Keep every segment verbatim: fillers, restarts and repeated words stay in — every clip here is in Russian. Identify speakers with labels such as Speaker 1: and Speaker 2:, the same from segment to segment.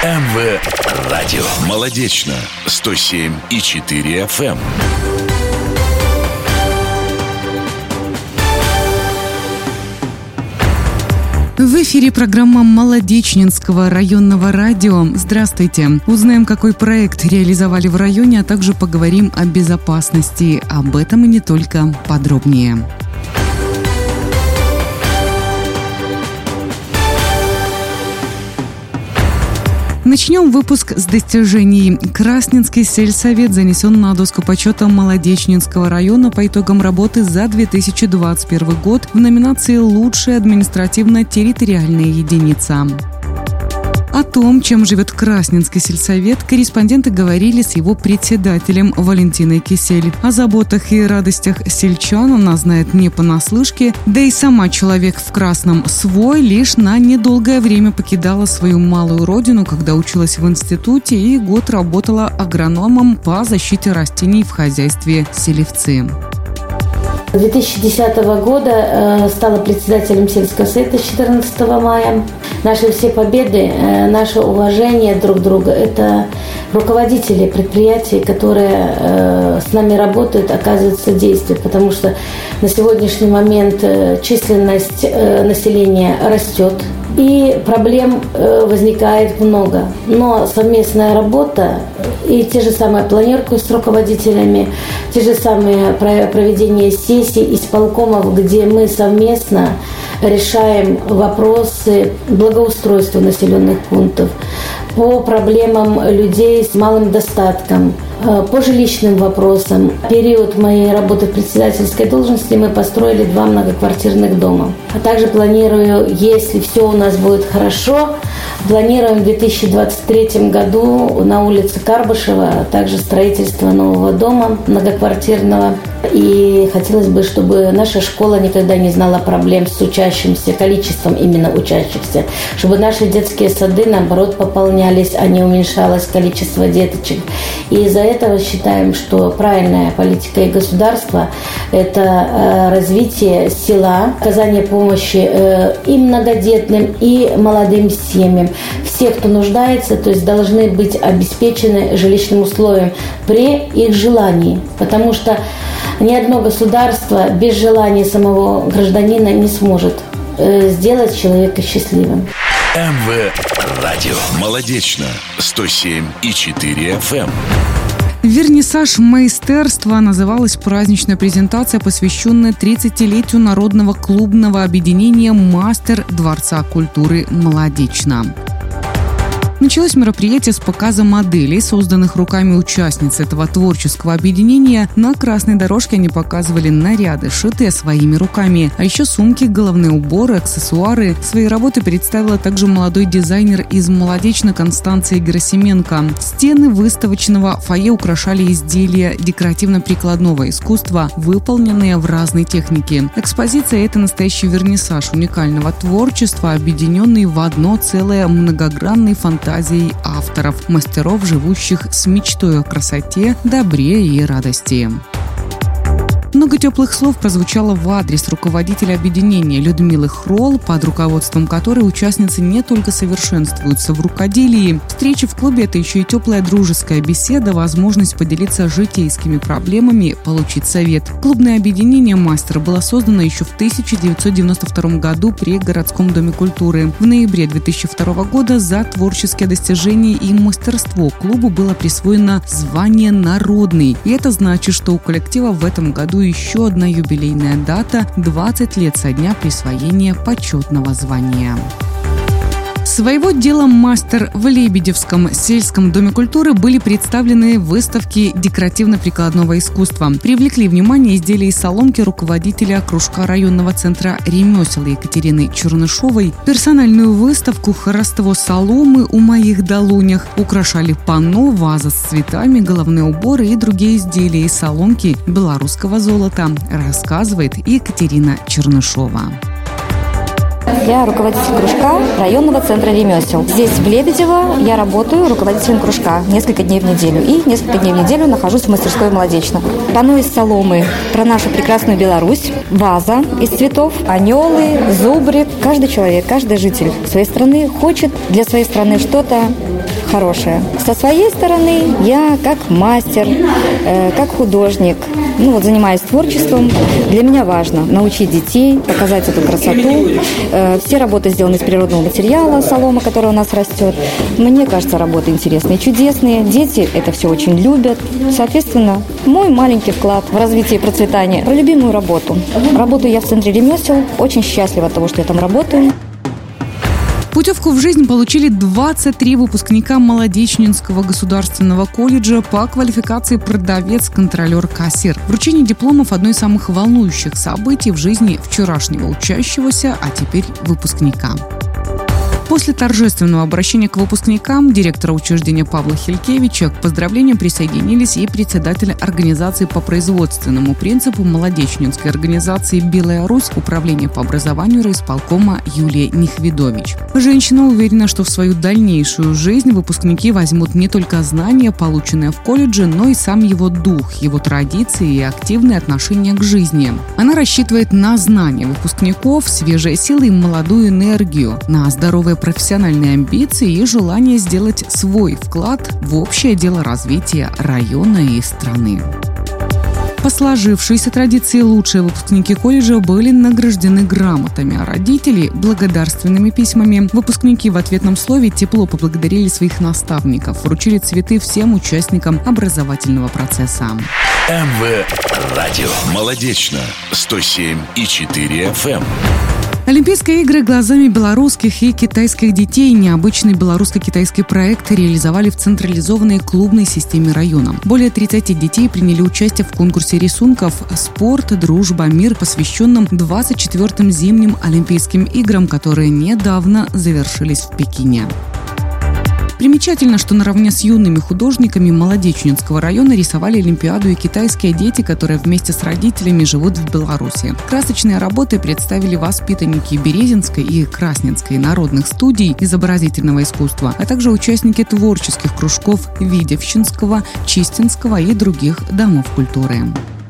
Speaker 1: эм вэ Радио. Молодечно. сто семь и четыре эф эм.
Speaker 2: В эфире программа Молодечнинского районного радио. Здравствуйте! Узнаем, какой проект реализовали в районе, а также поговорим о безопасности. Об этом и не только. Подробнее. Начнем выпуск с достижений. Красненский сельсовет занесен на доску почета Молодечнинского района по итогам работы за две тысячи двадцать первый год в номинации «Лучшая административно-территориальная единица». О том, чем живет Красненский сельсовет, корреспонденты говорили с его председателем Валентиной Кисель. О заботах и радостях сельчан она знает не понаслышке, да и сама человек в красном свой лишь на недолгое время покидала свою малую родину, когда училась в институте и год работала агрономом по защите растений в хозяйстве Селевцы.
Speaker 3: две тысячи десятого года э, стала председателем сельского совета с четырнадцатого мая. Наши все победы, э, наше уважение друг друга – это руководители предприятий, которые э, с нами работают, оказывают содействие, потому что на сегодняшний момент э, численность э, населения растет, и проблем э, возникает много. Но совместная работа и те же самые планерки с руководителями, те же самые проведение сессий исполкомов, где мы совместно решаем вопросы благоустройства населенных пунктов, по проблемам людей с малым достатком, по жилищным вопросам. В период моей работы в председательской должности мы построили два многоквартирных дома. А также планирую, если все у нас будет хорошо, планируем в две тысячи двадцать третьем году на улице Карбышева также строительство нового дома многоквартирного. И хотелось бы, чтобы наша школа никогда не знала проблем с учащимся, количеством именно учащихся, чтобы наши детские сады, наоборот, пополнялись, а не уменьшалось количество деточек. И из-за этого считаем, что правильная политика и государства – это развитие села, оказание помощи и многодетным, и молодым семьям. Все, кто нуждается, то есть должны быть обеспечены жилищным условием при их желании, потому что ни одно государство без желания самого гражданина не сможет сделать человека счастливым.
Speaker 1: эм вэ Радио. Молодечно. сто семь и четыре эф эм.
Speaker 2: Вернисаж майстерства называлась праздничная презентация, посвященная тридцатилетию народного клубного объединения «Мастер Дворца культуры Молодечно». Началось мероприятие с показа моделей, созданных руками участниц этого творческого объединения. На красной дорожке они показывали наряды, шитые своими руками, а еще сумки, головные уборы, аксессуары. Свои работы представила также молодой дизайнер из Молодечно Констанция Герасименко. Стены выставочного фойе украшали изделия декоративно-прикладного искусства, выполненные в разной технике. Экспозиция – это настоящий вернисаж уникального творчества, объединенный в одно целое многогранной фантазией авторов, мастеров, живущих с мечтой о красоте, добре и радости. Много теплых слов прозвучало в адрес руководителя объединения Людмилы Хрол, под руководством которой участницы не только совершенствуются в рукоделии. Встреча в клубе – это еще и теплая дружеская беседа, возможность поделиться житейскими проблемами, получить совет. Клубное объединение «Мастер» было создано еще в тысяча девятьсот девяносто втором году при городском доме культуры. В ноябре две тысячи второго года за творческие достижения и мастерство клубу было присвоено звание «Народный». И это значит, что у коллектива в этом году еще одна юбилейная дата – двадцать лет со дня присвоения почетного звания. Своего дела мастер в Лебедевском сельском доме культуры были представлены выставки декоративно-прикладного искусства. Привлекли внимание изделия из соломки руководителя кружка районного центра ремесел Екатерины Чернышовой. Персональную выставку «Хороство соломы у моих долонях» украшали панно, ваза с цветами, головные уборы и другие изделия из соломки белорусского золота, рассказывает Екатерина Чернышова.
Speaker 4: Я руководитель кружка районного центра ремесел. Здесь, в Лебедево, я работаю руководителем кружка несколько дней в неделю. И несколько дней в неделю нахожусь в мастерской «Молодечно». Панно из соломы про нашу прекрасную Беларусь, ваза из цветов, анелы, зубрик. Каждый человек, каждый житель своей страны хочет для своей страны что-то хорошее. Со своей стороны, я как мастер, э, как художник, ну вот занимаюсь творчеством. Для меня важно научить детей, показать эту красоту. Э, все работы сделаны из природного материала, солома, которая у нас растет. Мне кажется, работы интересные, чудесные. Дети это все очень любят. Соответственно, мой маленький вклад в развитие и процветание. Про любимую работу. Работаю я в Центре ремесел. Очень счастлива от того, что я там работаю.
Speaker 2: Путевку в жизнь получили двадцать три выпускника Молодечнинского государственного колледжа по квалификации продавец, контролер, кассир. Вручение дипломов – одно из самых волнующих событий в жизни вчерашнего учащегося, а теперь выпускника. После торжественного обращения к выпускникам директора учреждения Павла Хилькевича к поздравлениям присоединились и председатель организации по производственному принципу Молодечнинской организации «Белая Русь» управления по образованию райисполкома Юлия Нихведович. Женщина уверена, что в свою дальнейшую жизнь выпускники возьмут не только знания, полученные в колледже, но и сам его дух, его традиции и активное отношение к жизни. Она рассчитывает на знания выпускников, свежие силы и молодую энергию, на здоровое профессиональные амбиции и желание сделать свой вклад в общее дело развития района и страны. По сложившейся традиции лучшие выпускники колледжа были награждены грамотами, а родители – благодарственными письмами. Выпускники в ответном слове тепло поблагодарили своих наставников, вручили цветы всем участникам образовательного процесса.
Speaker 1: МВ-радио. Молодечно. сто семь и четыре эф эм.
Speaker 2: Олимпийские игры глазами белорусских и китайских детей. Необычный белорусско-китайский проект реализовали в централизованной клубной системе района. Более тридцати детей приняли участие в конкурсе рисунков «Спорт, дружба, мир», посвященном двадцать четвёртым зимним Олимпийским играм, которые недавно завершились в Пекине. Примечательно, что наравне с юными художниками Молодечнинского района рисовали Олимпиаду и китайские дети, которые вместе с родителями живут в Беларуси. Красочные работы представили воспитанники Березинской и Красненской народных студий изобразительного искусства, а также участники творческих кружков Видевщинского, Чистинского и других домов культуры.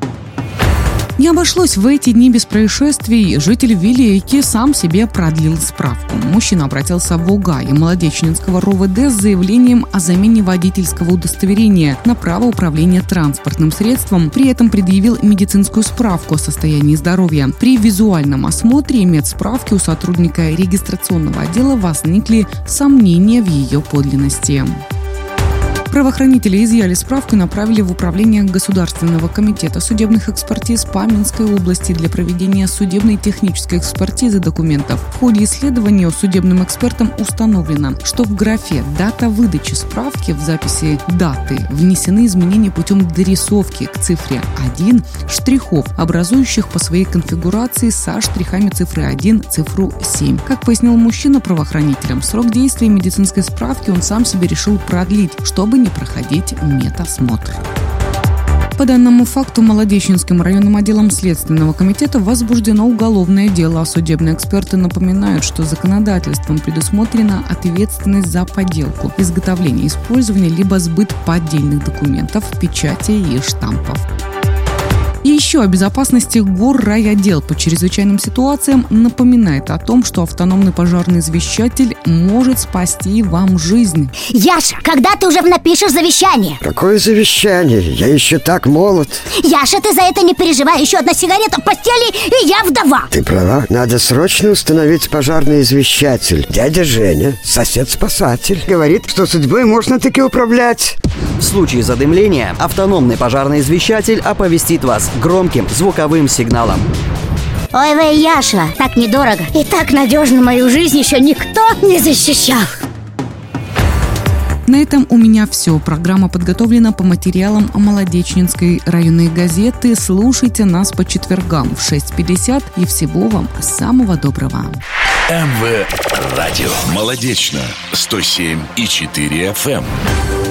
Speaker 2: Не обошлось в эти дни без происшествий. Житель Вилейки сам себе продлил справку. Мужчина обратился в УГА и Молодечнинского РОВД с заявлением о замене водительского удостоверения на право управления транспортным средством. При этом предъявил медицинскую справку о состоянии здоровья. При визуальном осмотре и медсправке у сотрудника регистрационного отдела возникли сомнения в ее подлинности. Правоохранители изъяли справку и направили в управление Государственного комитета судебных экспертиз по Минской области для проведения судебной технической экспертизы документов. В ходе исследования судебным экспертам установлено, что в графе «Дата выдачи справки» в записи даты внесены изменения путем дорисовки к цифре один штрихов, образующих по своей конфигурации со штрихами цифры один цифру семь. Как пояснил мужчина правоохранителям, срок действия медицинской справки он сам себе решил продлить, чтобы не проходить медосмотр. По данному факту Молодечнинским районным отделом Следственного комитета возбуждено уголовное дело, а судебные эксперты напоминают, что законодательством предусмотрена ответственность за подделку, изготовление, использование либо сбыт поддельных документов, печати и штампов. И еще о безопасности Горрайотдел по чрезвычайным ситуациям напоминает о том, что автономный пожарный извещатель может спасти вам жизнь.
Speaker 5: Яша, когда ты уже напишешь завещание?
Speaker 6: Какое завещание? Я еще так молод.
Speaker 5: Яша, ты за это не переживай. Еще одна сигарета в постели, и я вдова.
Speaker 6: Ты права. Надо срочно установить пожарный извещатель. Дядя Женя, сосед-спасатель, говорит, что судьбой можно таки управлять.
Speaker 7: В случае задымления автономный пожарный извещатель оповестит вас громким звуковым сигналом.
Speaker 5: Ой, вы, Яша, так недорого. И так надежно мою жизнь еще никто не защищал.
Speaker 2: На этом у меня все. Программа подготовлена по материалам Молодечнинской районной газеты. Слушайте нас по четвергам в шесть пятьдесят и всего вам самого доброго.
Speaker 1: МВ-радио. Молодечно. сто семь и четыре эф эм.